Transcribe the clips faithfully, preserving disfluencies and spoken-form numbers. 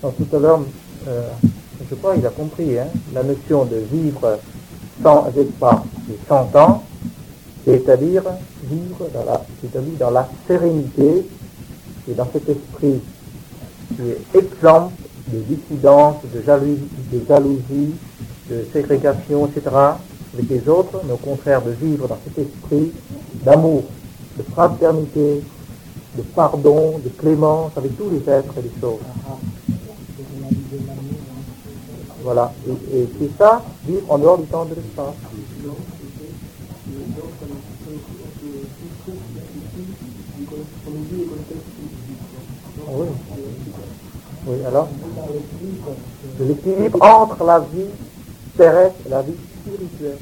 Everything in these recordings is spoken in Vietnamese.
Alors, tout à l'heure, euh, je crois qu'il a compris, hein, la notion de vivre sans espoir et sans temps, c'est-à-dire vivre dans la, c'est-à-dire dans la sérénité et dans cet esprit qui est exempt de dissidence, de jalousie, de, jalousie, de ségrégation, et cetera avec les autres, mais au contraire de vivre dans cet esprit d'amour, de fraternité, de pardon, de clémence avec tous les êtres et les choses. Voilà, et, et c'est ça, vivre en dehors du temps de l'espace. Oui. Oui, alors de l'équilibre entre la vie terrestre et la vie spirituelle.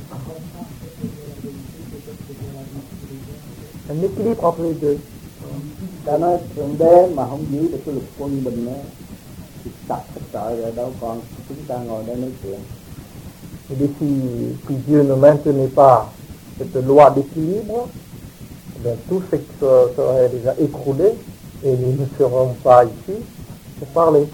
Un équilibre entre les deux. Ta nói Thượng Đế mà không giữ được cái luật quân bình nữa thì sạch hết trời rồi, đâu còn chúng ta ngồi đây nói chuyện. Et si, si Dieu ne maintenait pas cette loi d'équilibre, bien tout ce qui serait déjà écroulé et nous ne serons pas ici pour parler.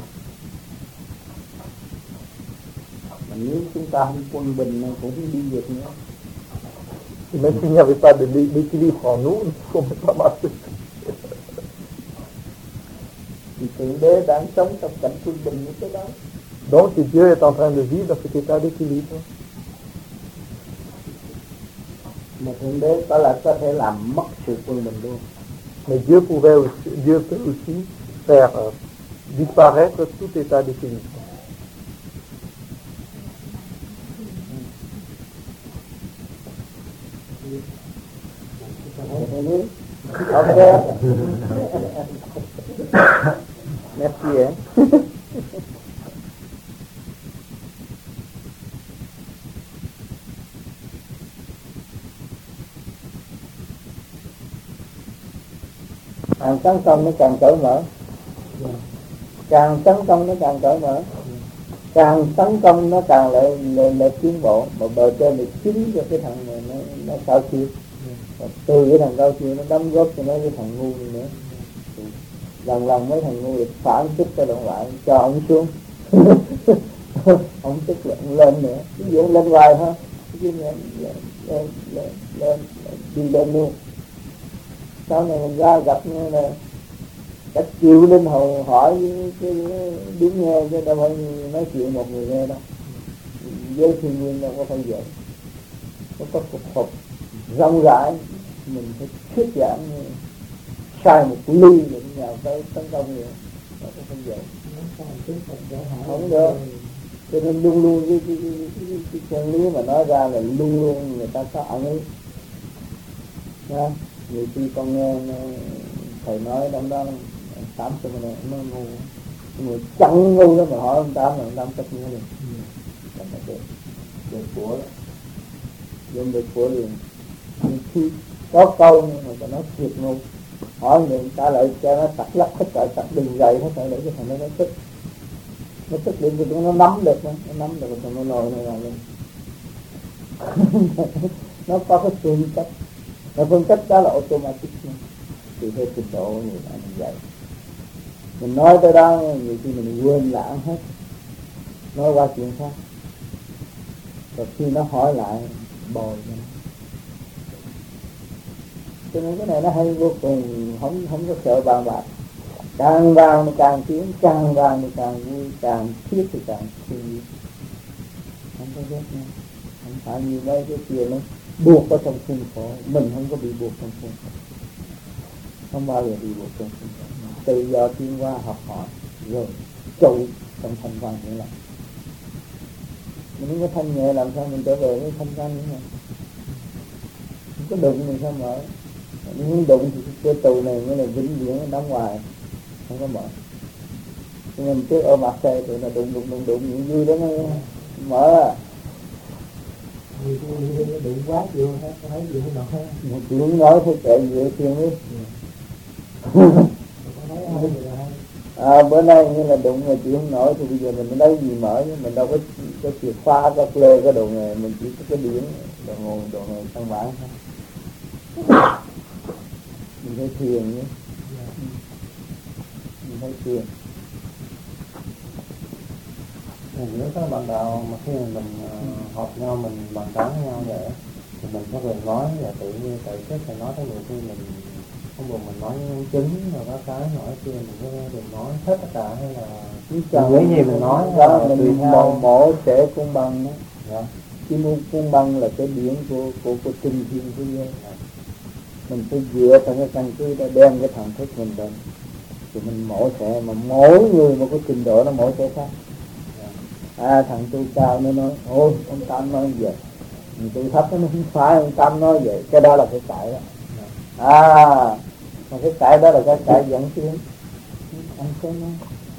Mà nếu chúng ta không quân bình cũng không đi được nữa. Et même s'il n'y avait pas de d'équilibre en nous, nous ne pouvons pas marcher. Thì Thượng Đế đang sống trong cảnh quân bình như thế đó. Donc Dieu est en train de vivre dans cet état d'équilibre. Mà Thượng Đế có là có thể làm mất sự quân bình luôn. Mais Dieu pouvait aussi, Dieu peut aussi faire euh, disparaître tout état d'équilibre. Ok. Merci hein. Càng tấn công nó càng cởi mở, càng tấn công nó càng cởi mở, càng tấn công nó càng lại lại, lại tiến bộ, mà bờ trên này chính cho cái thằng này nó nó cao siêu, từ cái thằng cao siêu nó đóng góp cho nó cái thằng ngu nữa, lần lần mấy thằng ngu được phản sức cho động lại cho ông xuống, ông tức lên lên nữa, ví dụ lên hoài ha, lên lên lên lên lên đi lên luôn. Sau này mình ra gặp như là cách chịu linh hồn hỏi cái đứng nghe chứ đâu phải nói chuyện một người nghe đâu. Với thiên nhiên đâu có phải vậy, nó có cuộc họp rộng rãi, mình phải thuyết giảng sai một ly để nhà tới tấn công vậy, nó có phải vậy, không được. Cho nên luôn luôn cái cái cái cái chân lý mà nói ra là luôn luôn người ta có ẩn ý, nha. Nhiều khi con nghe thầy nói trong đó tám trăm này nó ngu, người chẳng ngu đó mà hỏi ông tám là ông tám cách nghe liền, là phải được được của đó, dùng được của liền. Khi có câu nhưng mà nó thiệt ngu, hỏi người ta lại cho nó tặc lắc hết trời, tặc đường dày hết trời để cái thằng nó nó tức, nó tức điện thì nó nắm được, nó nắm được rồi nó lòi nó ra lên. Nó có cái phương cách. Và phương cách đó là automatic, từ theo trình độ người ta mình dạy. Mình nói tới đó nhiều khi mình quên lãng hết, nói qua chuyện khác. Và khi nó hỏi lại bồi cho nó. Cho nên cái này nó hay vô cùng, không không có sợ bàn bạc. Càng vào nó càng tiến, càng vào nó càng vui, càng thiết thì càng thương yêu. Không có ghét nữa. Không phải như đây cái kia nó buộc ở trong khuôn khổ, mình không có bị buộc trong khuôn khổ, không bao giờ bị buộc trong khuôn khổ, tự do tiến qua học hỏi rồi trụ trong thanh văn như là mình không có thanh nhẹ làm sao mình trở về với thanh văn nữa, không có đụng mình sao mở, mình muốn đụng thì cái tù này mới là vĩnh viễn đóng ngoài, không có mở. Nhưng mình trước ở mặt xe tụi là đụng đụng đụng đụng những vui đó mới mở à. Đụng quá vô hết, thấy gì không nổi. Một tiếng nói thôi chạy dễ thiên ấy. À, bữa nay như là đụng mà chịu không nổi thì bây giờ mình lấy gì mở chứ mình đâu có có chìa khóa, có lê, có đồ nghề, mình chỉ có cái điển, đồ nguồn, đồ nghề căn bản thôi. Mình thấy thiền nhé, mình thấy thiền. giữa các bạn đạo mà khi mình uh, họp nhau, mình bàn tán với nhau vậy thì mình có quyền nói, và tự nhiên tự chất phải nói tới người khi mình không buồn mình nói chứng rồi có cái nói kia mình có đừng nói hết tất cả, hay là chứ chẳng cái gì mình nói đó mình tùy theo. mổ, mổ sẽ cung bằng đó. Dạ. Chứ muốn cung bằng là cái điển của của của trình thiên thế giới. Mình phải dựa vào cái căn cứ để đem cái thần thức mình đến thì mình mổ sẽ, mà mỗi người một cái trình độ nó mổ sẽ khác. À thằng tu cao nó nói ôi ông Tam nói vậy, thằng tu thấp nó không phải, ông Tam nói vậy, cái đó là cái cãi đó. À mà cái cãi đó là cái cãi dẫn tiến. Anh có nói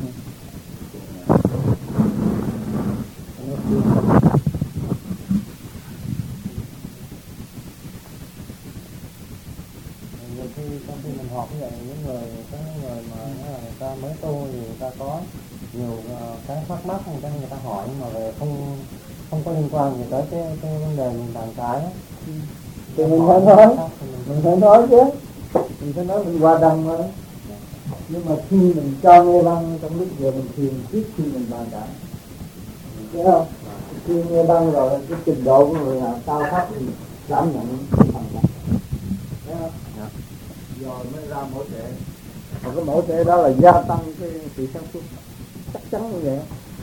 nhiều khi trong khi mình họp như vậy, những người có người mà người ta mới tu thì người ta có nhiều uh, cái thắc mắc, người ta người ta hỏi nhưng mà về không không có liên quan gì tới cái cái vấn đề mình bàn cái thì mình phải nói, mình phải nói chứ, mình phải nói mình hòa đồng mà. Nhưng mà khi mình cho nghe băng trong lúc giờ mình thiền trước khi mình bàn cãi, thấy không? Khi nghe băng rồi cái trình độ của người nào cao thấp thì cảm nhận phần đó, thấy không? Rồi mới ra mẫu thể, và cái mẫu thể đó là gia tăng cái sự sáng suốt, chắc chắn như vậy.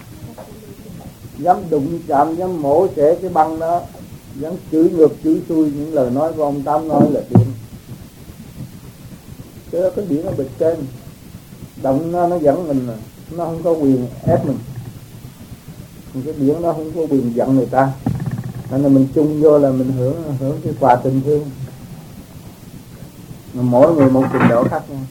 Dám đụng chạm, dám mổ xẻ cái băng đó, dám chửi ngược chửi xuôi những lời nói của ông Tám nói là điểm. Cái đó cái điểm nó bịch trên, động nó nó dẫn mình, nó không có quyền ép mình. Cái điểm nó không có quyền giận người ta, nên là mình chung vô là mình hưởng hưởng cái quà tình thương. Mà mỗi người một trình độ khác nhau.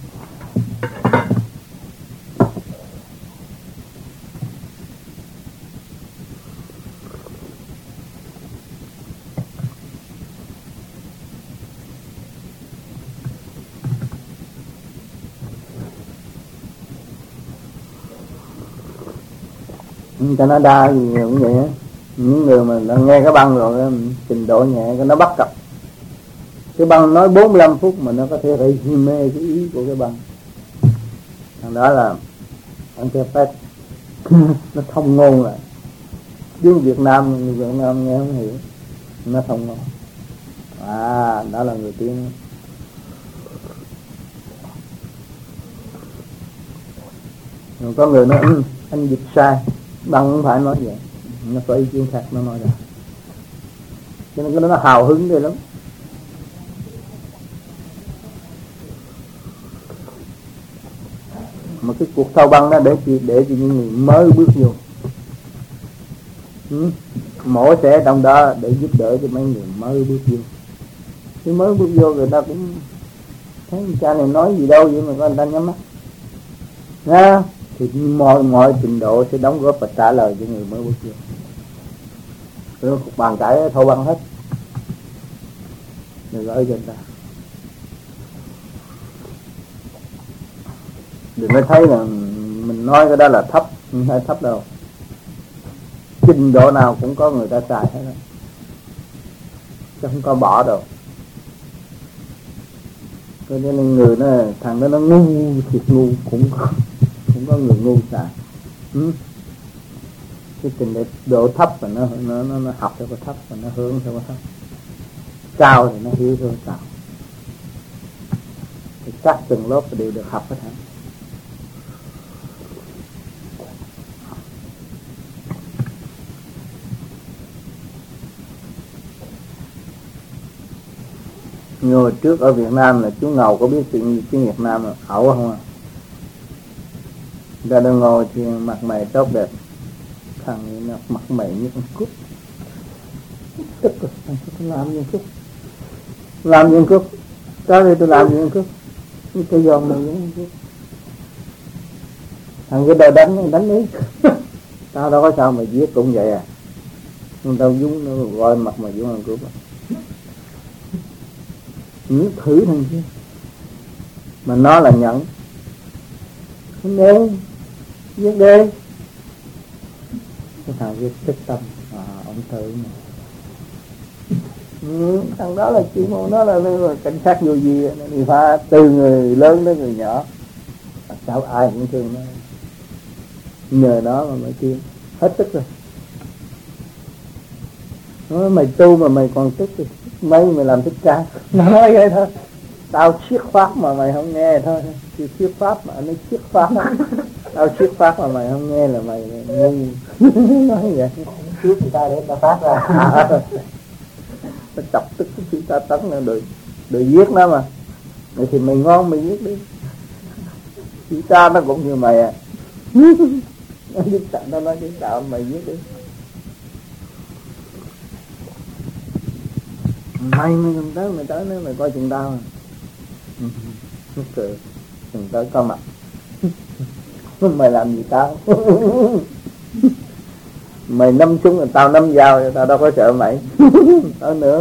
Canada thì cũng vậy á, những người mà đã nghe cái băng rồi trình độ nhẹ cái nó bắt cặp cái băng nói bốn mươi lăm phút mà nó có thể gây mê cái ý của cái băng, thằng đó là interpret nó thông ngôn lại. Tiếng Việt Nam người Việt Nam nghe không hiểu, nó thông ngôn. À đó là người tiếng. Rồi có người nói ừ, anh dịch sai, băng không phải nói vậy, nó có ý kiến khác nó nói ra, cho nên cái đó nó hào hứng ghê lắm. Mà cái cuộc thâu băng đó để chỉ để cho những người mới bước vô, ừ. Mổ sẽ trong đó để giúp đỡ cho mấy người mới bước vô. Cái mới bước vô người ta cũng thấy cha này nói gì đâu vậy mà có người ta nhắm mắt nha, thì mọi mọi trình độ sẽ đóng góp và trả lời cho người mới bước vô. Rồi cuộc bàn cãi thâu băng hết, rồi gửi cho người ta. Đừng có thấy là mình nói cái đó là thấp, không phải thấp đâu. Trình độ nào cũng có người ta xài hết đó, chứ không có bỏ đâu. Cho nên người nó thằng đó nó ngu thiệt ngu cũng có, cũng có người ngu xài. Ừ. Cái trình độ thấp và nó nó nó, nó học theo cái thấp và nó hướng theo cái thấp, cao thì nó hiểu theo cái cao. Thì các từng lớp đều được học hết hả? Như trước ở Việt Nam là chú Ngầu có biết chuyện tiếng Việt Nam là ẩu không à? Ra đang ngồi thì mặt mày tốt đẹp, thằng mặt mày như con cút, tức rồi, thằng tôi làm gì cút, làm gì cút, tới đây tôi làm gì cút, như tôi dòm mày như cút, thằng cái đời đánh đánh đi, tao đâu có sao mày giết cũng vậy à, nhưng tao dúng nó gọi mặt mày dúng ăn cướp à. Những thử thằng kia mà nó là nhẫn, không đê giết đê, cái thằng kia tích tâm à, ông thử mà. Ừ, thằng đó là chuyên môn đó là, là cảnh sát vô gì nó đi pha từ người lớn đến người nhỏ, sao ai cũng thương nó, nhờ đó mà mới tiên. hết tức rồi. Nói mày tu mà mày còn tức thì mấy mày làm thích ca. Nó nói vậy thôi. Tao siết pháp mà mày không nghe thôi. Chứ siết pháp mà nó siết pháp đó. Tao siết pháp mà mày không nghe là mày ngu. Nói vậy. Siết người ta để người ta phát ra. Nó chọc tức cái ta tấn là được, được giết nó mà. Vậy thì mày ngon mày giết đi. Chỉ ta nó cũng như mày à. Nó giết tạo, nó nói giết tạo mày giết đi. Mày mày đừng tới, mày tới nữa mày coi chừng tao à. Nó cười, đừng tới coi mặt. Mày làm gì tao? Mày nâm súng rồi tao nâm dao, tao đâu có sợ mày. Tới nữa.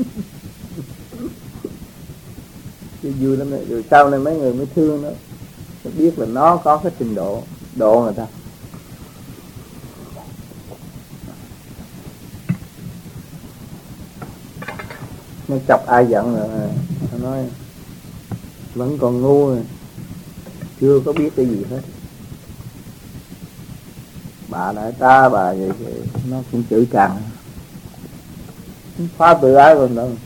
Chứ vui lắm đấy. Rồi sau này mấy người mới thương nó, nó biết là nó có cái trình độ độ người ta. Nó chọc ai giận rồi nó nói vẫn còn ngu rồi, chưa có biết cái gì hết. Bà đại ta bà vậy thì nó cũng chửi càng phá tự ái rồi đâu.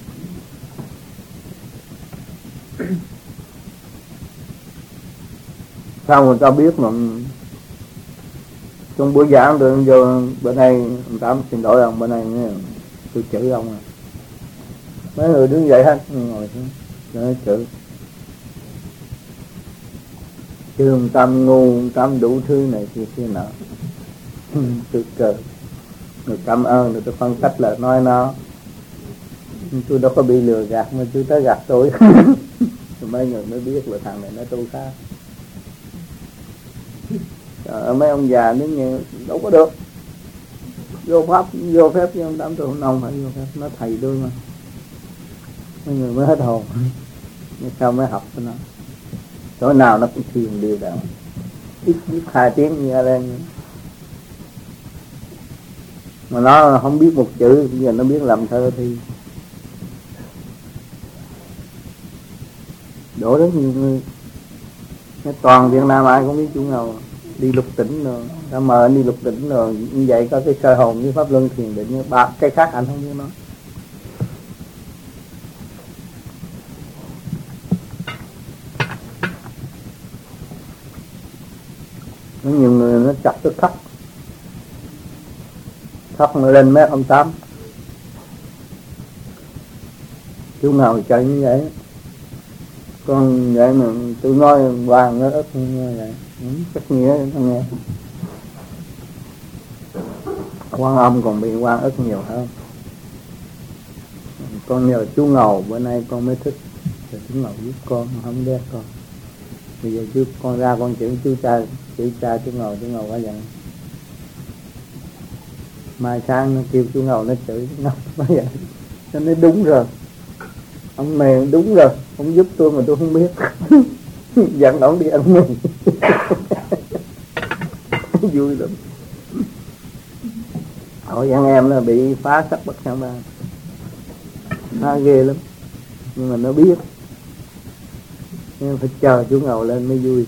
Sao người ta biết mà trong buổi giảng được vô bên này người ta xin lỗi ông, bên này tôi chửi ông à. Mấy người đứng dậy hết ngồi xuống nói chửi trường tâm ngu tâm đủ thứ này kia kia nọ. Tôi cười người cảm ơn rồi tôi phân tích là nói nó tôi đâu có bị lừa gạt mà tôi tới gạt tôi. Mấy người mới biết là thằng này nó tu khác. Trời, mấy ông già nếu như đâu có được vô pháp vô phép với ông tám tôi không nông phải vô phép, nó thầy tôi mà. Mấy người mới hết hồn. Sao mới học với nó chỗ nào nó cũng thiền đều đặn, ít biết hai tiếng nghe lên mà nó không biết một chữ, bây giờ nó biết làm thơ thì đổ rất nhiều người. Toàn Việt Nam ai cũng biết chú Ngầu đi lục tỉnh rồi, ta mời anh đi lục tỉnh rồi như vậy có cái sơ hồn với pháp luân thiền định, ba cái khác anh không biết nói. Có nhiều người nó chặt tức khóc khóc nó lên mét ông Tám. Chú Ngầu chạy như vậy con vậy mà tôi nói hoàng nó ít như vậy chắc nghĩa nó nghe. Quan Âm còn bị quan ức nhiều hơn. Con nhờ chú Ngầu bữa nay con mới thích rồi chú Ngầu giúp con không ghét con. Bây giờ chú con ra con chữ chú cha chữ cha chú Ngầu chú Ngầu quá vậy. Mai sáng nó kêu chú Ngầu nó chửi chú Ngầu quá vậy. Nó nói đúng rồi ông này đúng rồi, ông giúp tôi mà tôi không biết. Dặn ông đi ăn mì. Vui lắm. Hội anh em nó bị phá sắc bất sang ba, phá ghê lắm, nhưng mà nó biết nên phải chờ chú Ngầu lên mới vui.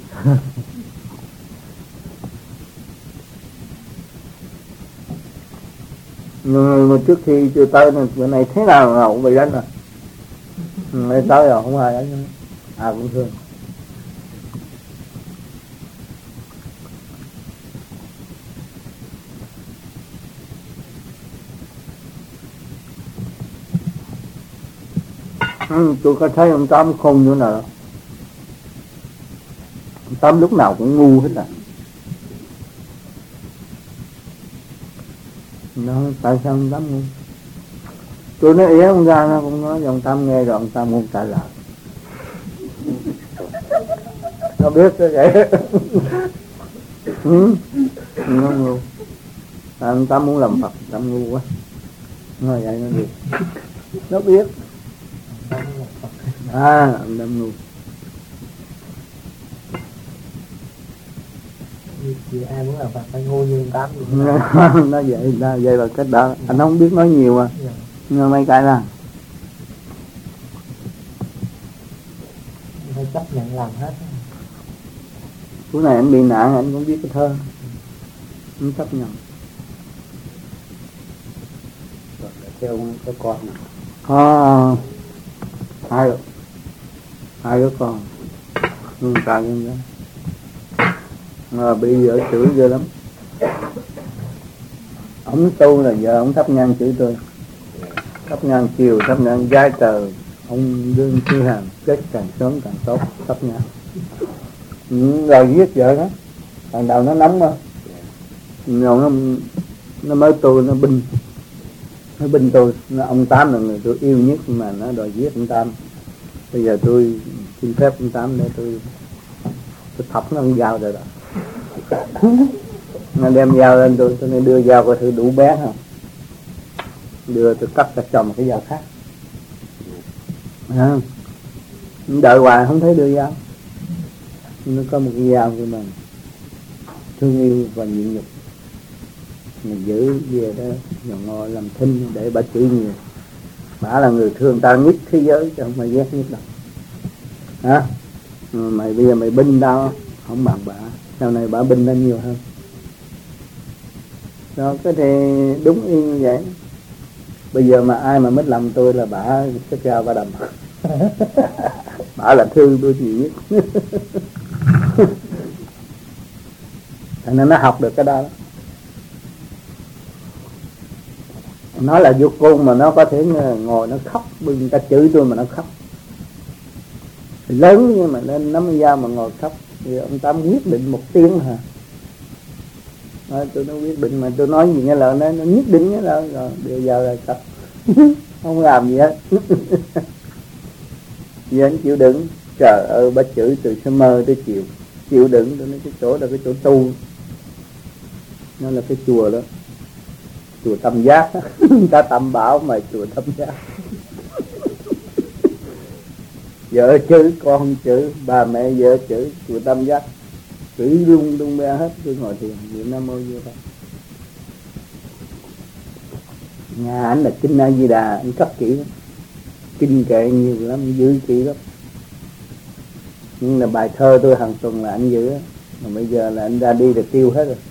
Nhưng mà trước khi chưa tới bữa nay thế nào Ngầu cũng bị đánh rồi. Mới tới rồi không ai đánh, à cũng thương. Ừ, tôi có thấy ông Tám khôn như nào. Ông Tám lúc nào cũng ngu hết à. Nó tại sao ông Tám ngu? Tôi nói ý ông ra nó cũng nói ông Tám nghe rồi ông Tám không trả lời. Nó biết cái vậy. Ừ, nó ngu. À, ông Tám muốn làm Phật, Tám ngu quá. Nói vậy nó được. Nó biết. À, ông Tám ngu. Vì ai muốn làm Phật phải ngu như ông Tám. Nó vậy, nó vậy là cách đó. Anh không biết nói nhiều à. Yeah. Nhưng mấy cái là phải chấp nhận làm hết. Cuối này anh bị nạn anh cũng biết cái thơ, anh chấp nhận. theo ông có con nào? Có hai hai đứa con, ừ, cả nhân đó. Mà bây giờ chửi ghê lắm. Ông tu là giờ ông thắp nhang chửi tôi, thắp nhang chiều, thắp nhang giái tờ. Ông đương sư hàng chết càng sớm càng tốt, thắp nhang. Ừ, rồi giết vợ đó, thằng đầu nó nóng mà, rồi nó nó mới tôi nó binh, nó binh tôi, nó ông Tám là người tôi yêu nhất mà nó đòi giết ông Tám. Bây giờ tôi xin phép ông Tám để tôi tôi thọc nó con dao rồi đó. Nó đem dao lên tôi, tôi nên đưa dao coi thử đủ bé không. Đưa tôi cắt cả chồng cái dao khác. À, đợi hoài không thấy đưa dao. Nó có một cái dao của mình thương yêu và nhịn nhục, mình giữ về đó nhỏ ngồi làm thinh để bà chửi nhiều. Bà là người thương ta nhất thế giới chứ không phải ghét nhất đâu. Hả? Mày bây giờ mày binh tao không bằng bà, sau này bà binh lên nhiều hơn. Đó, cái thì đúng y như vậy. Bây giờ mà ai mà mất lòng tôi là bà sẽ ra bà đầm. Bà là thương tôi nhiều nhất. Thành nên nó học được cái đó. Nó là vô côn mà nó có thể ngồi nó khóc, bởi người ta chửi tôi mà nó khóc. Lớn nhưng mà lên nắm dao mà ngồi khóc. Thì ông Tám quyết định một tiếng hả. Nói, tôi nó quyết định mà tôi nói gì nghe lời nó, nó nhất định nghe lời rồi, bây giờ là cặp. Không làm gì hết. Vì anh chịu đựng. Trời ơi, bà chửi từ sớm mơ tới chiều. Chịu đựng, tôi nói cái chỗ là cái chỗ tu. Nó là cái chùa đó, chùa Tâm Giác. Người ta Tâm Bảo mà chùa Tâm Giác. Vợ chửi, con chửi, bà mẹ vợ chửi, chùa Tâm Giác chửi lung tung bè hết. Tôi ngồi thiền niệm Nam Mô Như Lai. Nhà anh là kinh A Di Đà, anh cấp kỹ lắm, kinh kệ nhiều lắm, giữ kỹ lắm. Nhưng là bài thơ tôi hàng tuần là anh giữ, mà bây giờ là anh ra đi là tiêu hết rồi.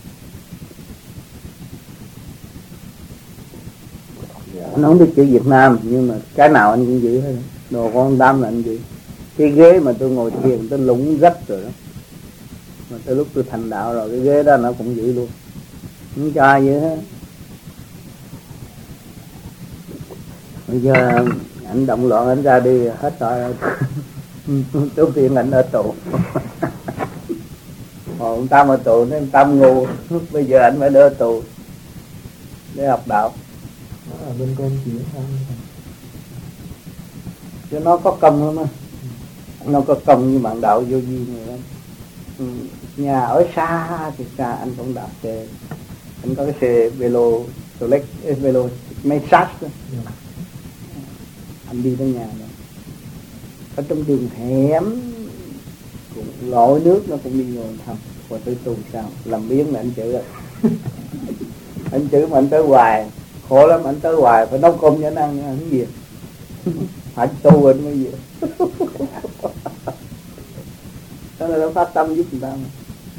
Anh không biết chữ Việt Nam nhưng mà cái nào anh cũng giữ hết. Đồ con Tám là anh giữ. Cái ghế mà tôi ngồi thiền tôi lủng rách rồi đó, mà tới lúc tôi thành đạo rồi cái ghế đó nó cũng giữ luôn, không cho ai giữ hết. Bây giờ anh động loạn anh ra đi hết rồi. Trước tiên anh ở tù. Hồi ông Tám ở tù nên Tám ngu. Bây giờ anh phải đỡ tù để học đạo. Ở bên con chỉ không? Chứ nó có công lắm á. Nó có công như bạn đạo vô vi này lắm. Ừ. Nhà ở xa thì xa anh cũng đạp xe. Anh có cái xe velo select, velo massage đó. Yeah. Anh đi tới nhà đó. Ở trong đường hẻm cũng lội nước nó cũng đi ngồi thăm. Và tới tù sao làm biến là anh chửi rồi. Anh chửi mà anh tới hoài, khổ lắm, anh tới hoài phải nấu cơm cho anh ăn, ăn cái gì phải tu anh mới gì. Đó là nó phát tâm giúp người ta mà.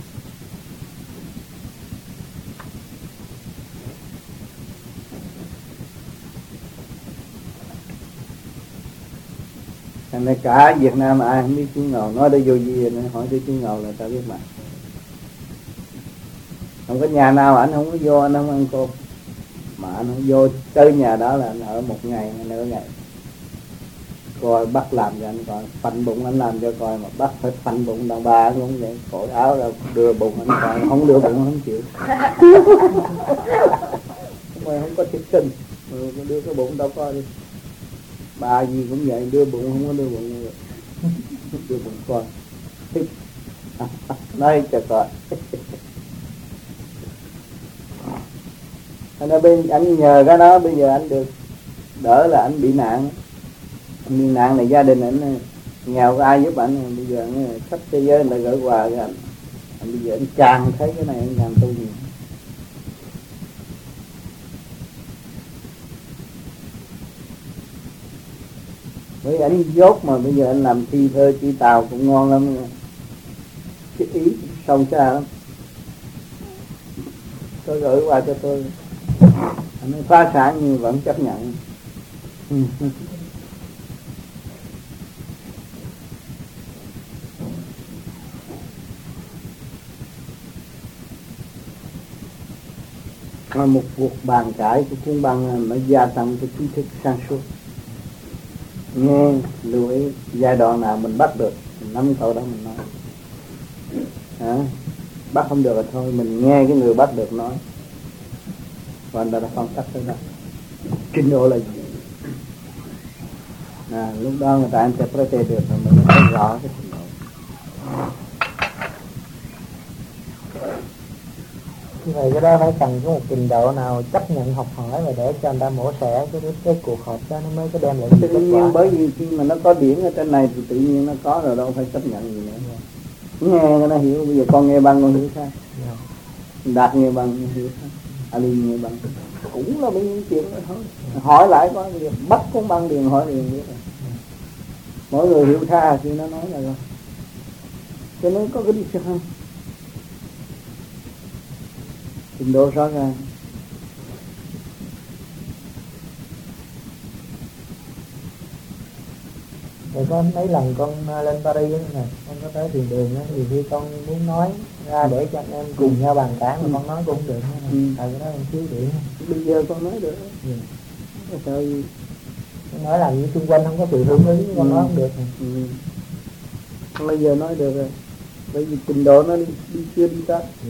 Thành ra cả Việt Nam ai không biết chú Ngầu, nói để vô gì nữa, hỏi tới chú Ngầu là ta biết mà. Không có nhà nào anh không có vô, anh không ăn cơm. Mà anh không vô tới nhà đó là anh ở một ngày, nửa ngày. Coi bắt làm cho anh coi, phanh bụng anh làm cho coi, mà bắt phải phanh bụng đàn bà cũng vậy, cởi áo ra đưa bụng anh coi, không đưa bụng không chịu. Mà không có thiết sinh, đưa cái bụng đâu coi đi. Bà gì cũng vậy, đưa bụng không có đưa bụng, đưa bụng coi. Nói cho coi. Anh, bên, anh nhờ cái đó bây giờ anh được đỡ là anh bị nạn. Anh bị nạn này gia đình anh nghèo có ai giúp anh, bây giờ anh khắp thế giới người ta gửi quà cho anh. Anh bây giờ anh càng thấy cái này anh càng tu nhiều. Với anh dốt mà bây giờ anh làm thi thơ chữ Tàu cũng ngon lắm. Cái ý sâu xa lắm. Tôi gửi qua cho tôi. anh ấy phá sản nhưng vẫn chấp nhận. Mà một cuộc bàn cãi của cuốn băng nó gia tăng cái trí thức sáng suốt. Nghe lưu ý giai đoạn nào mình bắt được mình nắm câu đó mình nói. À, bắt không được là thôi mình nghe cái người bắt được nói. Và đó là phong cách đó. Trình độ là gì? À, lúc đó người ta interpret được rồi mình thấy rõ cái trình độ. Như vậy cái đó phải cần có một trình độ nào chấp nhận học hỏi và để cho người ta mổ xẻ cái, cái cuộc họp đó nó mới có đem lại tự nhiên. Bởi vì khi mà nó có điển ở trên này thì tự nhiên nó có rồi, đâu phải chấp nhận gì nữa. Yeah. Nghe nó hiểu. Bây giờ con nghe băng con hiểu sao? Yeah. Đạt nghe băng con hiểu sao? Ali nghe băng cũng là mấy chuyện đó thôi. Yeah. Hỏi lại có gì bắt con băng liền hỏi liền biết rồi. Yeah. Mỗi người hiểu tha thì nó nói là rồi. Cho nên có cái đi sao không? Trình độ rõ ràng. Rồi có mấy lần con lên Paris này, con có tới thiền đường thì khi con muốn nói ra để cho anh em cùng nhau bàn cãi mà con nói cũng không được. Ừ. Tại cái đó con thiếu điểm. Bây giờ con nói được. Ừ. Trời, con nói làm như xung quanh không có sự hưởng ứng, con ừ. nói không được. Ừ. Bây giờ nói được rồi. Bởi vì trình độ nó đi, đi chưa đi tới. Ừ.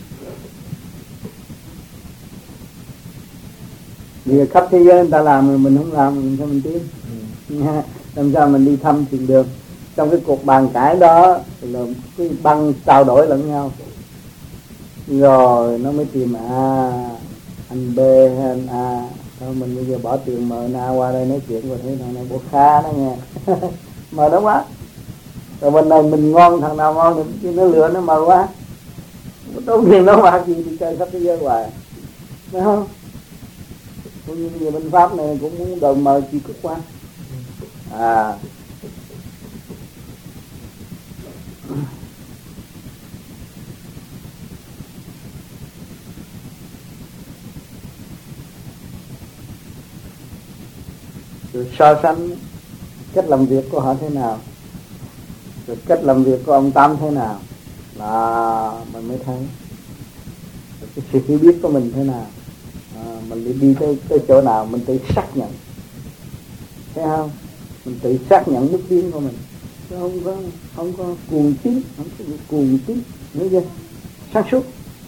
Bây giờ khắp thế giới người ta làm mà mình không làm mình sao mình tiến. Ừ. Làm sao mình đi thăm thiền đường. Trong cái cuộc bàn cãi đó là cái băng trao đổi lẫn nhau. Rồi nó mới tìm à anh B hay anh A. Thôi mình bây giờ bỏ tiền mời anh A qua đây nói chuyện. Rồi thế thằng này bộ khá đó nghe. Mời đó quá. Rồi bên này mình ngon, thằng nào ngon thì nó lựa nó mời quá. Tốn tiền nó qua gì đi chơi khắp thế giới hoài. Phải không? Cũng như bây giờ bên Pháp này cũng muốn đòi mời chị Cúc qua. À rồi so sánh cách làm việc của họ thế nào, rồi cách làm việc của ông Tám thế nào là mình mới thấy cái sự hiểu biết của mình thế nào. À, mình đi tới, tới chỗ nào mình tự xác nhận, thấy không? Mình tự xác nhận bước tiến của mình, chứ không có không có cuồng tín, không có cuồng tín, nhớ chưa? Sáng suốt.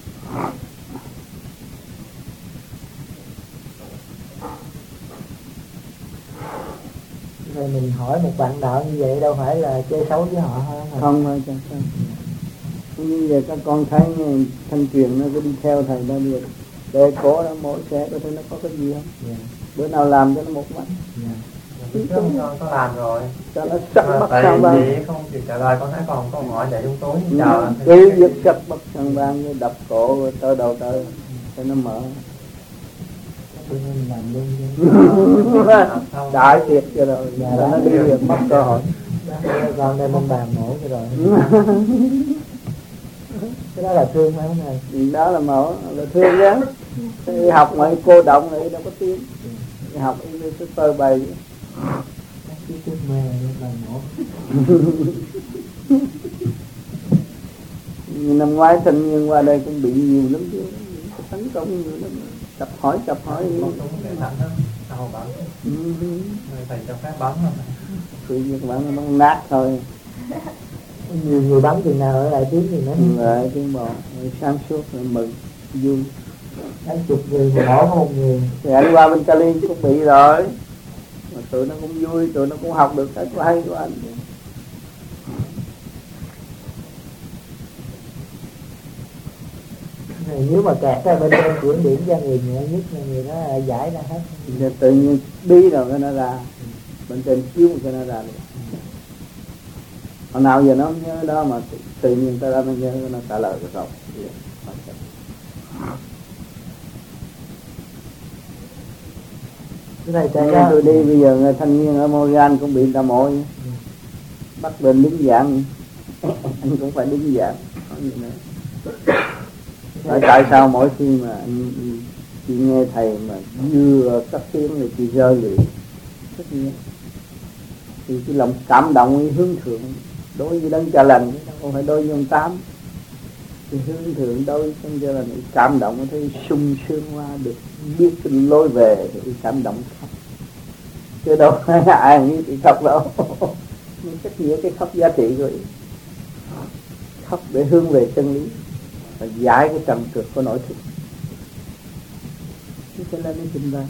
Rồi mình hỏi một bạn đạo như vậy đâu phải là chơi xấu với họ hơn hả? Không thôi chẳng sao. Như vậy các con thấy thanh truyền nó cứ đi theo thầy đó được. Để cổ nó mỗi xe có thể nó có cái gì không? Yeah. Bữa nào làm cho nó một mắt. Yeah. Trước con có làm rồi. Cho nó sắc bắt sang vàng. Tại vì không chịu trả lời con thấy còn câu hỏi để chúng tối ừ. Chào. Cứ giật sắc bắt sang vàng như đập cổ rồi tơ đầu tơ cho nó mở. Làm luôn đại tiệc cho rồi. Dạ, nó đi được mất cơ hội. Con đây mong bàn mổ cho rồi. Cái đó là thương phải không này? Đó là mẫu, là thương đó. Đi học mà cô động này đâu có tiếng. Đi học đi cứ tơ bày. Cái trước mê bàn mổ. Năm ngoái thanh niên qua đây cũng bị nhiều lắm chứ. Tấn công nhiều lắm. Chập hỏi, chập hỏi. Con súng để thẳng đó, sao bắn. Người thầy cho phép bắn rồi. Sự việc bắn nó nát thôi. Nhiều người bắn chừng nào ở lại tiếng gì nữa. Lại tiếng bò, sáng suốt, mừng, vui. Đánh chục người mà bỏ một người. Thì anh qua bên Cali cũng bị rồi. Mà tụi nó cũng vui, tụi nó cũng học được cái hay của anh. Nếu mà kẹt ra bên trên chuyển điểm cho người nhẹ nhất là người đó giải ra hết. Thì tự nhiên đi rồi cái nó ra. Bên trên chiếu cho nó ra được. Hồi nào giờ nó không nhớ đó mà tự nhiên ta ra nó nhớ nó trả lời được rồi. Cái này tôi, tôi đi bây giờ người thanh niên ở Montreal cũng bị ta mội. Ừ. Bắt bên đứng dạng. Anh cũng phải đứng dạng. Hỏi tại sao mỗi khi mà anh chị nghe thầy mà vừa cất tiếng rồi chị rơi lệ rất nhiều. Thì cái lòng cảm động hướng thượng đối với đấng Cha Lành, không phải đối với ông Tám. Thì hướng thượng đối với đấng Cha Lành cảm động thấy sung sướng qua được biết cái lối về thì cảm động khóc. Chứ đâu ai nghĩ thì khóc đâu. Nhưng rất nhiều cái khóc giá trị rồi. Khóc để hướng về chân lý và giải cái trần trượt của nội thức. Thế cho nên nó trình ra.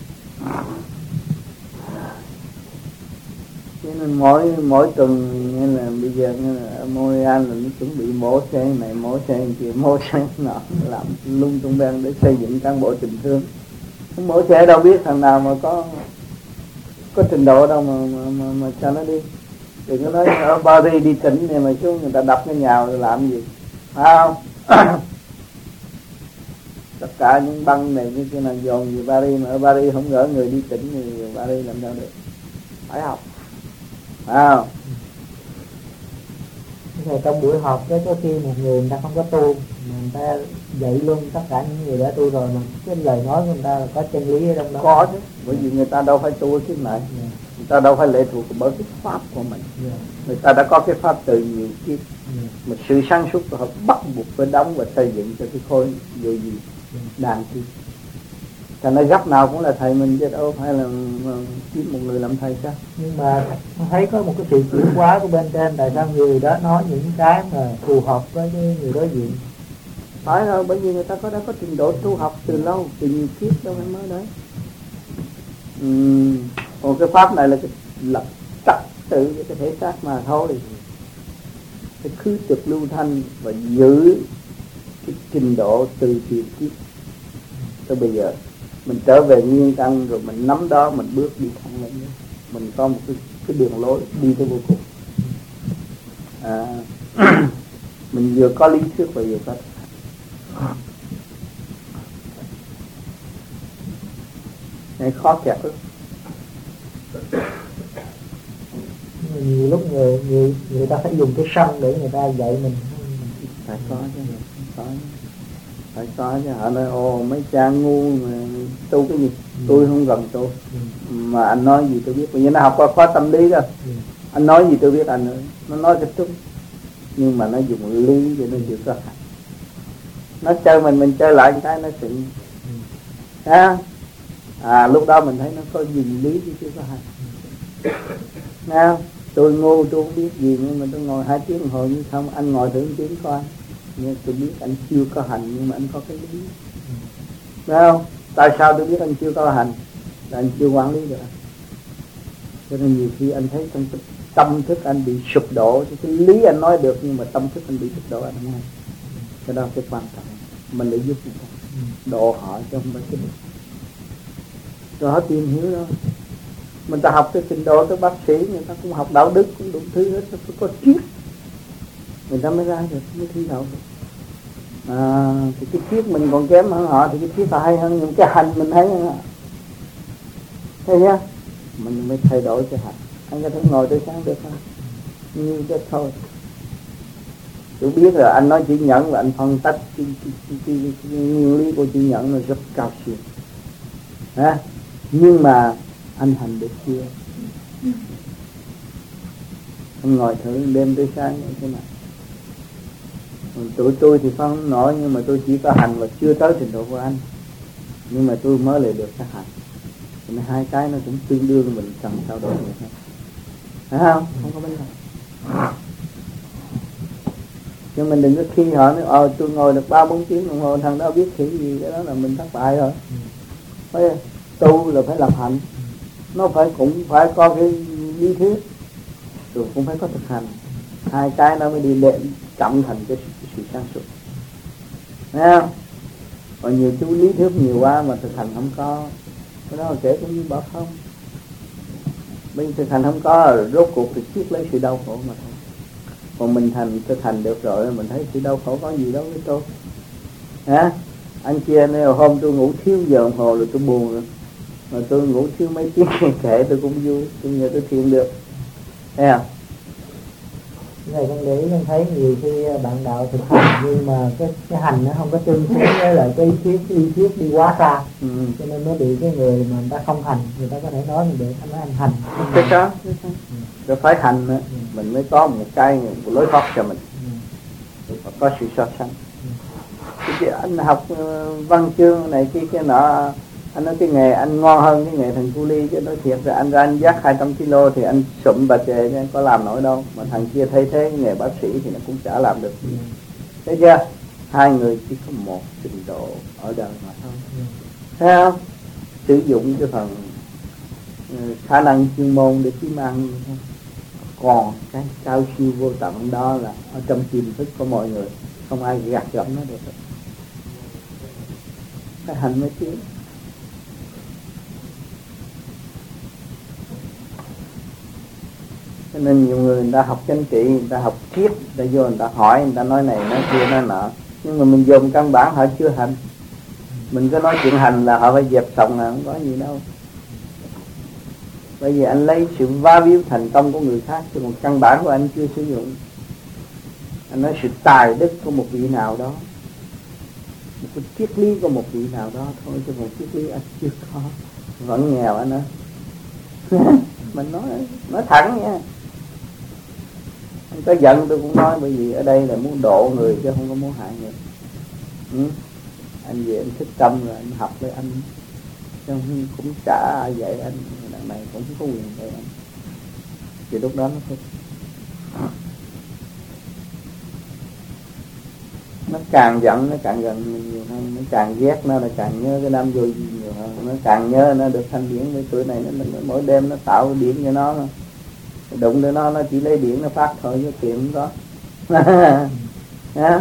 Cho nên mỗi mỗi tuần như là bây giờ như là ở Montreal là nó chuẩn bị mổ xe này, mổ xe kia, mổ xe nọ, làm lung tung beng để xây dựng cán bộ tình thương. Mổ xe đâu biết thằng nào mà có có trình độ đâu mà mà, mà, mà cho nó đi. Đừng có nói ở Paris đi tỉnh này mà xuống người ta đập cái nhà rồi làm gì, phải không? Tất cả những băng này như cái nào dồn về Paris mà ở Paris không gỡ người đi tỉnh thì Paris làm sao được? Phải học, phải không? Rồi trong buổi họp đó có khi một người người ta không có tu mà người ta dạy luôn tất cả những người đã tu rồi mà cái lời nói của người ta là có chân lý ở trong đó. Có chứ, bởi vì người ta đâu phải tu ở kiếp này, yeah. Người ta đâu phải lệ thuộc bởi cái pháp của mình, yeah. Người ta đã có cái pháp từ nhiều kiếp, yeah. Mà sự sáng suốt của họ bắt buộc phải đóng và xây dựng cho cái khối vô gì, yeah. Đàn chi. Cho nên gấp nào cũng là thầy mình chứ đâu phải là kiếm một người làm thầy sao. Nhưng mà thấy có một cái sự chuyển hóa của bên trên, tại sao người đó nói những cái mà phù hợp với cái người đối diện. Phải rồi, bởi vì người ta có đã có trình độ tu học từ lâu, từ nhiều kiếp đâu phải mới đấy. Uhm, còn cái pháp này là cái lập trật tự với cái thể xác mà thôi. Cái khứ trực lưu thanh và giữ cái trình độ từ tiền kiếp tới bây giờ. Mình trở về nguyên căn rồi mình nắm đó, mình bước đi thẳng lên. Mình có một cái, cái đường lối đi tới vô cùng. À, mình vừa có lý thuyết và vừa có này khó kẹt lắm. Nhiều lúc người, người, người ta phải dùng cái sân để người ta dạy mình. Phải có chứ, phải có. Phải có chứ, họ nói ồ mấy cha ngu mà tu cái gì, ừ. Tôi không cần tu, ừ. Mà anh nói gì tôi biết, bởi vì nó học qua khóa tâm lý đó, ừ. Anh nói gì tôi biết anh nữa, nó nói cái đúng, nhưng mà nó dùng lý cho nó chịu có hại. Nó chơi mình, mình chơi lại cái nó xịn, ừ. À, à lúc đó mình thấy nó có dùng lý chứ chưa có hại, ừ. Nghe không? Tôi ngu tôi không biết gì nhưng mà tôi ngồi hai tiếng đồng hồ như không, anh ngồi thử một tiếng coi. Nhưng tôi biết anh chưa có hành nhưng mà anh có cái lý, phải không? Tại sao tôi biết anh chưa có hành? Là anh chưa quản lý được. Cho nên nhiều khi anh thấy trong cái tâm thức anh bị sụp đổ, cái lý anh nói được nhưng mà tâm thức anh bị sụp đổ anh không hay. Cái đó cái quan trọng, mình để giúp người ta, độ họ cho không phải cái được. Rồi họ tìm hiểu đó. Mình ta học cái trình độ tới bác sĩ, người ta cũng học đạo đức, cũng đủ thứ hết, phải có triết. Người ta mới ra được, mới thi đậu được. À, thì cái triết mình còn kém hơn họ, thì cái triết là hay hơn, nhưng cái hành mình thấy hơn họ. Thấy nhá, mình mới thay đổi cái hành. Anh có thể ngồi tới sáng được không? Như thế thôi. Tôi biết là anh nói chữ nhẫn và anh phân tích cái, cái, cái, cái, cái, cái nguyên lý của chữ nhẫn là rất cao siêu. À, nhưng mà anh hành được chưa? Anh ngồi thử đêm tới sáng như thế này. Tụi tôi thì không nổi nhưng mà tôi chỉ có hành và chưa tới trình độ của anh. Nhưng mà tôi mới lại được cái hành. Nên hai cái nó cũng tương đương mình cần trao đổi được. Phải không? Không có vấn đề. Nhưng mình đừng có khi họ nói ờ tôi ngồi được ba bốn tiếng đồng hồ thằng đó biết khỉ gì, cái đó là mình thất bại rồi. Phải tu là phải lập hành. Nó phải cũng phải có cái lý thuyết rồi cũng phải có thực hành. Hai cái nó mới đi lên trọng thành cái sự sáng suốt. Thấy không? Còn nhiều chú lý thuyết nhiều quá mà thực hành không có, cái đó là kể cũng như bỏ không. Bên thực hành không có rồi rốt cuộc thì chiết lấy sự đau khổ mà thôi. Còn mình thành thực hành được rồi mình thấy sự đau khổ có gì đâu với tôi. Hả? Anh kia nói hôm tôi ngủ thiếu giờ đồng hồ rồi tôi buồn rồi. Mà tôi ngủ thiếu mấy tiếng kệ tôi cũng vui, tôi nhờ tôi thiền được. Thấy không? Này con để ý con thấy nhiều khi bạn đạo thực hành nhưng mà cái cái hành nó không có tương xứng với lại cái ý thuyết cái ý thuyết đi quá xa, ừ. cho nên nó bị cái người mà người ta không hành, người ta có thể nói mình để anh nói anh hành. Cái đó, rồi phải hành nữa, ừ. mình mới có một cái một lối thoát cho mình, ừ. và có sự so sánh. Ừ. Chứ anh học văn chương này kia cái nọ, anh nói cái nghề anh ngon hơn cái nghề thằng cu ly, chứ nói thiệt rồi anh ra anh dắt hai trăm ki lô thì anh sụm bà chề chứ có làm nổi đâu, mà thằng kia thay thế cái nghề bác sĩ thì nó cũng chả làm được gì. Thấy chưa? Hai người chỉ có một trình độ ở đời mà thôi. Thấy không? Sử dụng cái phần khả năng chuyên môn để kiếm ăn, còn cái cao siêu vô tận đó là ở trong tiềm thức của mọi người, không ai gạt gẫm nó được. Cái hành mới tiến. Cho nên nhiều người người ta học chính trị, người ta học triết, người ta vô người ta hỏi, người ta nói này nói kia nói nọ, nhưng mà mình dùng căn bản họ chưa hành. Mình cứ nói chuyện hành là họ phải dẹp xong là không có gì đâu. Bởi vì anh lấy sự va víu thành công của người khác, chứ một căn bản của anh chưa sử dụng. Anh nói sự tài đức của một vị nào đó, một cái triết lý của một vị nào đó thôi, chứ một triết lý anh chưa có, vẫn nghèo anh ơi. Mình nói nói thẳng nha. Anh có giận tôi cũng nói, bởi vì ở đây là muốn độ người chứ không có muốn hại người. Ừ. Anh về anh thích tâm rồi anh học với anh, chứ cũng chả ai dạy anh, đằng này cũng không có quyền dạy anh. Thì lúc đó nó thích. Nó càng giận nó càng gần mình nhiều hơn, nó càng ghét nó là càng nhớ cái đám vô gì nhiều hơn, nó càng nhớ nó được thanh điển. Với tuổi này nó, nó mỗi đêm nó tạo điển cho nó, đụng tới nó nó chỉ lấy điển nó phát thôi, chứ tiền không có. Ha?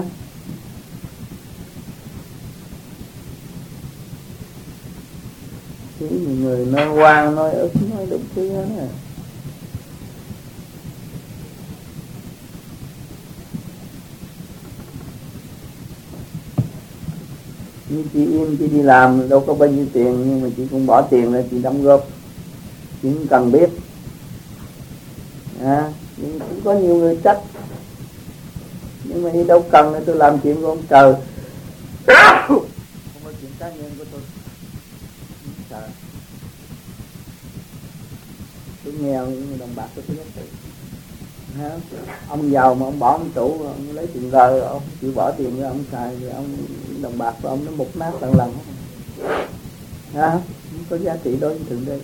Chứ nhiều người nói oan nói ức nói đúng thứ hết à. Như chị Yên chị đi làm đâu có bao nhiêu tiền, nhưng mà chị cũng bỏ tiền ra chị đóng góp, chị cũng cần biết. À, nhưng cũng có nhiều người trách, nhưng mà đi đâu cần tôi làm chuyện của ông trời, không có chuyện cá nhân của tôi. Trời, tôi nghèo nhưng mà đồng bạc tôi có giá trị. Ông giàu mà ông bỏ ông chủ, ông lấy tiền lời, ông chịu bỏ tiền ra ông xài, thì ông đồng bạc của ông nó mục nát lần lần. Ha, không có giá trị đối với thượng đế.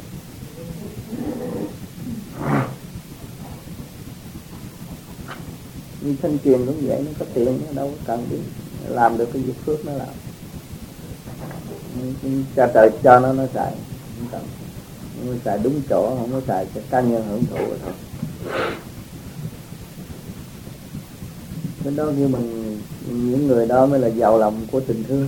Như Thanh Truyền cũng vậy, nó có tiền nó đâu có cần biết làm được cái việc phước nó làm. Cha trời cho nó nó xài, không cần. Nó xài đúng chỗ, không có xài cho cá nhân hưởng thụ rồi thôi. Cái đó như mình, những người đó mới là giàu lòng của tình thương.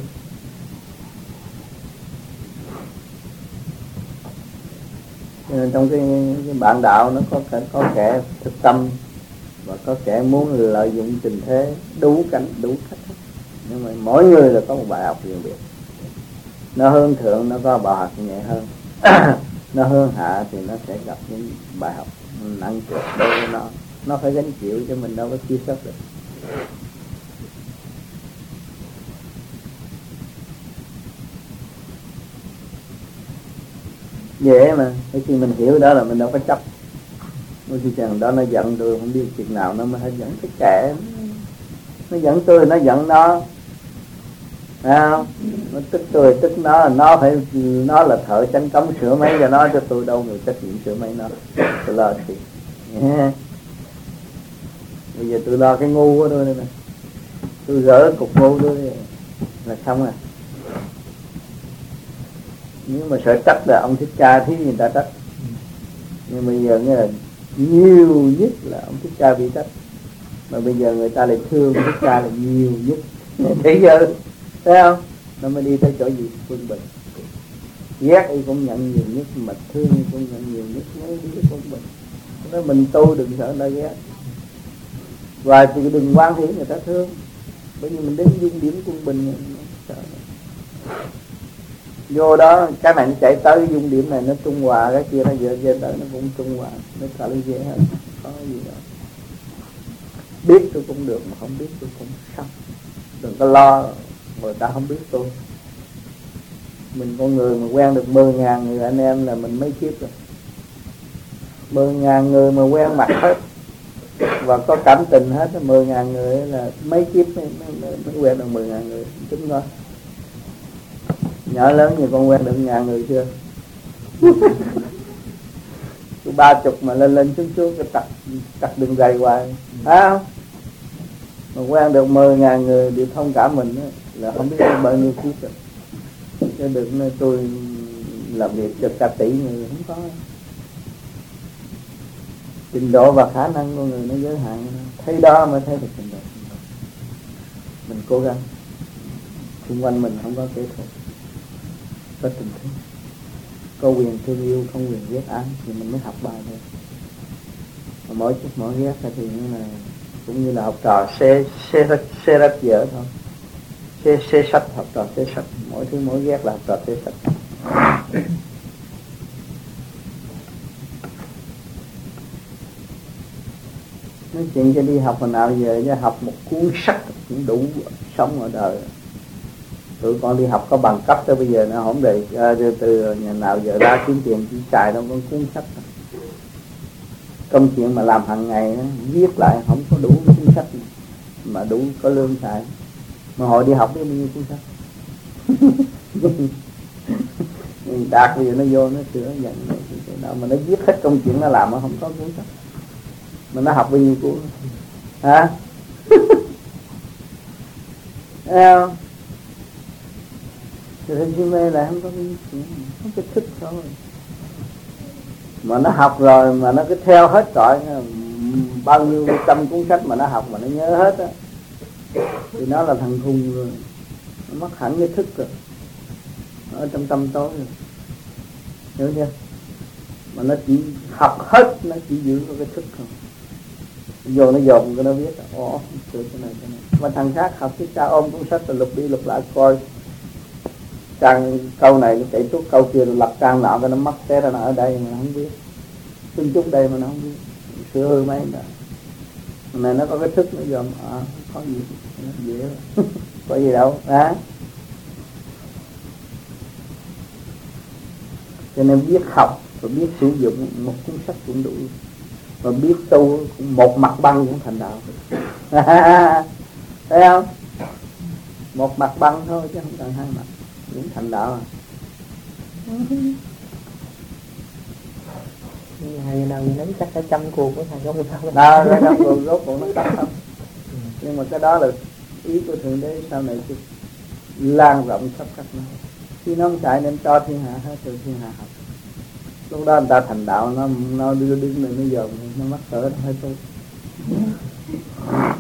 Cho nên trong cái, cái bạn đạo nó có kẻ, có kẻ thực tâm và có kẻ muốn lợi dụng tình thế, đủ cảnh đủ cách. Nhưng mà mỗi người là có một bài học riêng biệt. Nó hướng thượng nó có bài học nhẹ hơn, nó hướng hạ thì nó sẽ gặp những bài học nặng trịch đối với nó. Nó phải gánh chịu cho mình đâu có chia sớt được. Dễ mà, khi mình hiểu đó là mình đâu có chấp. Mỗi khi chàng đó nó giận tôi, không biết chuyện nào nó mới hay giận cái kẻ. Nó giận tôi, nó giận nó. Thấy không? Nó tức tôi, tức nó, nó phải, nó là thợ chánh cống sửa máy cho nó, cho tôi đâu người trách nhiệm sửa máy nó. Tôi lo thì. Yeah. Bây giờ tôi lo cái ngu của tôi đây nè. Tôi gỡ cục ngu tôi là xong à. Nếu mà sợ trách là ông Thích Ca thí người ta trách. Nhưng bây giờ nghe là nhiều nhất là ông Thích Ca bị trách. Mà bây giờ người ta lại thương Thích Ca là nhiều nhất. Thấy chưa? Thấy không? Nó mới đi tới chỗ gì? Quân bình. Ghét thì cũng nhận nhiều nhất, mà thương thì cũng nhận nhiều nhất, mới đi tới quân bình. Nói mình tu đừng sợ người ta ghét. Và thì đừng quan hỷ người ta thương. Bởi vì mình đến dung điểm quân bình sợ. Vô đó cái này nó chạy tới dung điểm này nó trung hòa, cái kia nó dễ dễ tới nó cũng trung hòa, nó trả lời dễ hơn, có gì đâu. biết tôi cũng được, mà không biết tôi cũng xong. Đừng có lo người ta không biết tôi. Mình con người mà quen được mười ngàn người anh em là mình mấy kiếp rồi. Mười ngàn người mà quen mặt hết và có cảm tình hết, mười ngàn người là mấy kiếp mới, mới, mới quen được mười ngàn người. Chúng coi nhỏ lớn như con quen được ngàn người chưa? Cứ ba chục mà lên lên xuống xuống cái chặt chặt đường dày hoài, phải không? Mà quen được mười ngàn người đều thông cảm mình đó, là không biết bao nhiêu kiếp rồi. Chứ đừng nói tôi làm việc cho cả tỷ người, không có. Trình độ và khả năng của người nó giới hạn, thấy đó mới thấy được trình độ. Mình cố gắng. Xung quanh mình không có kẻ thù, có tình thương, có quyền thương yêu, không quyền ghét ai, thì mình mới học bài thôi. Mà mỗi chút mỗi ghét thì như là cũng như là học trò xê xê xê rách dở thôi, xê xê sách, học trò xê sách, mỗi thứ mỗi ghét là học trò xê sách. Nói chuyện cho đi học hồi nào giờ, chứ học một cuốn sách cũng đủ sống ở đời. Tụi con đi học có bằng cấp tới bây giờ nó không để uh, từ nhà nào giờ ra kiếm tiền chỉ xài đâu có cuốn sách. Công chuyện mà làm hàng ngày viết lại không có đủ cuốn sách mà đủ có lương xài. Mà họ đi học biết bao nhiêu cuốn sách. Đạt bây giờ nó vô nó sửa dần nào mà nó viết hết công chuyện nó làm nó không có cuốn sách. Mà nó học bao nhiêu cuốn hả? Thấy không? Thì hình mê là không có cái chuyện, không có thích thôi. Mà nó học rồi mà nó cứ theo hết trọi, bao nhiêu trăm cuốn sách mà nó học mà nó nhớ hết á, thì nó là thằng khùng rồi, nó mất hẳn cái thức rồi, nó ở trong tâm tối rồi, hiểu chưa? Mà nó chỉ học hết, nó chỉ giữ cái thức thôi. Vô nó dồn cái nó biết, ồ, cái này, cái này. Mà thằng khác học cái cha ôm cuốn sách rồi lục đi lục lại coi trang câu này nó chạy tuốt câu kia rồi lật trang nọ, cái nó mất té ra nó ở đây mà nó không biết, chung chút đây mà nó không biết, sửa hư mấy đó. Này nó có cái thức nó dòm, à, có gì dễ có gì đâu á. Cho nên biết học và biết sử dụng một cuốn sách cũng đủ, và biết tu một mặt băng cũng thành đạo. Thấy không? Một mặt băng thôi chứ không cần hai mặt cũng thành đạo à. Ngày nào mình nắm chắc cái trăm cuộc của thằng công sao đó, cái trăm cuộc rốt cuộc nó cắt không. Nhưng mà cái đó là ý của Thượng Đế sau này chứ lan rộng khắp các nơi. Khi nó không chạy nên cho thiên hạ hết, từ thiên hạ học. Lúc đó người ta thành đạo, nó nó đưa đứng lên nó dòm, nó mắc cỡ nó hơi tốt.